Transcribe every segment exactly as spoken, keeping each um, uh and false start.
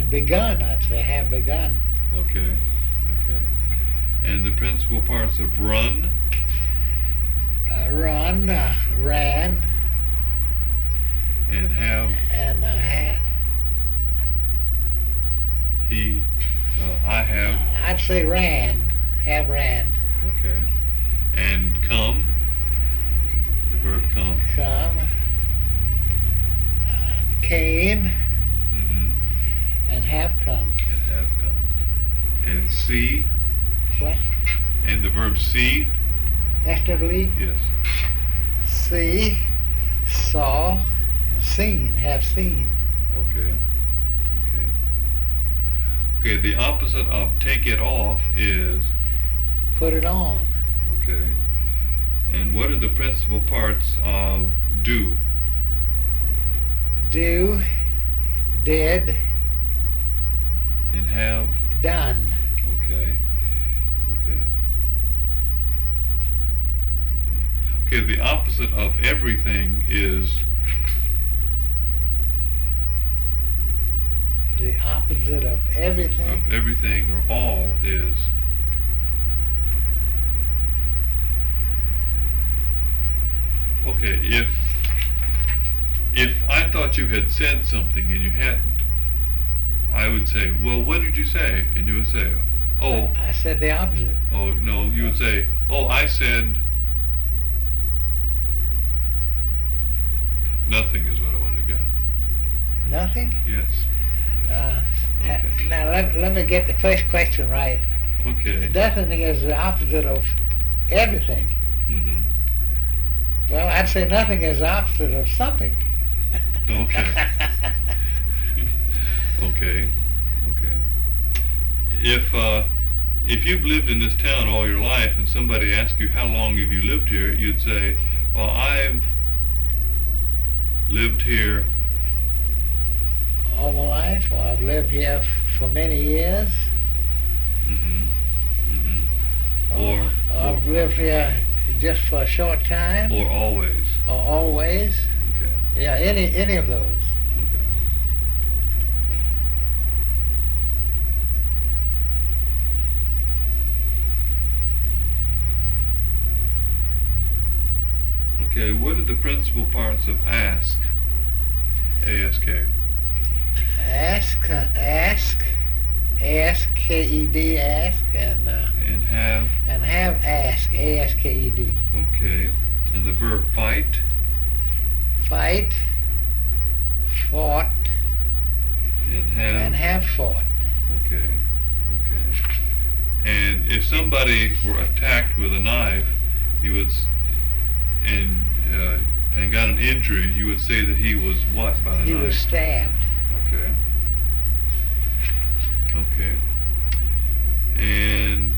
and begun, I'd say, have begun. Okay. Okay. And the principal parts of run? Uh, run, uh, ran, And have and uh, ha- he, uh, I have, I'd say ran, have ran, okay. And come, the verb come. come, uh, came, Mm-hmm. and have come. And have come. And see, What? and the verb see, Actively, yes. see, saw, seen, have seen. Okay. Okay. Okay, the opposite of take it off is, Put it on. okay. And what are the principal parts of do? Do, did, And have, done. okay. Okay. Okay, the opposite of everything is, The opposite of everything. of everything or all is, okay, if, if I thought you had said something and you hadn't, I would say, well, what did you say? And you would say, oh, I said the opposite. oh, no, you would say, oh, I said nothing is what I wanted to get. Nothing? Yes. Uh, Okay. Now let, let me get the first question right. Okay. Nothing is the opposite of everything. Mm-hmm. Well, I'd say nothing is the opposite of something. Okay. Okay. Okay. If uh, if you've lived in this town all your life and somebody asks you how long have you lived here, you'd say, well, I've lived here. All my life, well, I've lived here f- for many years. Mm-hmm. Mm-hmm. Or, or I've or lived here just for a short time. or always. Or always. Okay. Yeah, any any of those. Okay. Okay, what are the principal parts of ask? A S K. Ask, uh, ask, A S K E D, ask, and uh, And have, and have ask, A S K E D. okay. And the verb fight? Fight, fought, And have, and have fought. okay. Okay. And if somebody were attacked with a knife, you would, s- and, uh, and got an injury, you would say that he was what by the He knife? was stabbed. Okay. Okay. And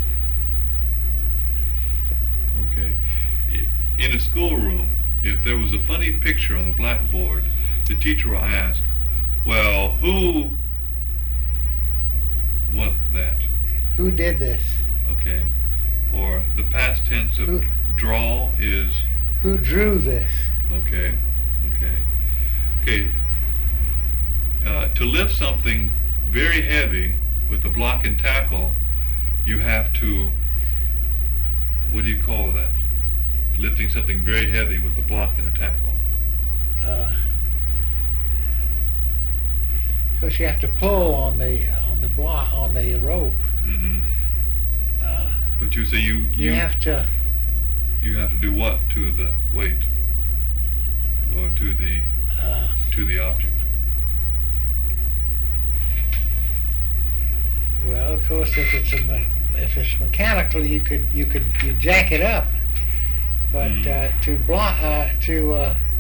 okay. I- In a schoolroom, if there was a funny picture on the blackboard, the teacher will ask, well, who what that? Who did this? Okay. Or the past tense of Who- draw is Who drew this? okay. Okay. Okay. Uh, to lift something very heavy with a block and tackle, you have to, what do you call that? Lifting something very heavy with a block and a tackle. Uh, Because you have to pull on the uh, on the block on the rope. Mm-hmm. Uh, But you say you you you have to. you have to do what to the weight or to the Uh, to the object? well, of course, if it's a me- if it's mechanical, you could you could you jack it up. But Mm. uh, to block uh, to uh,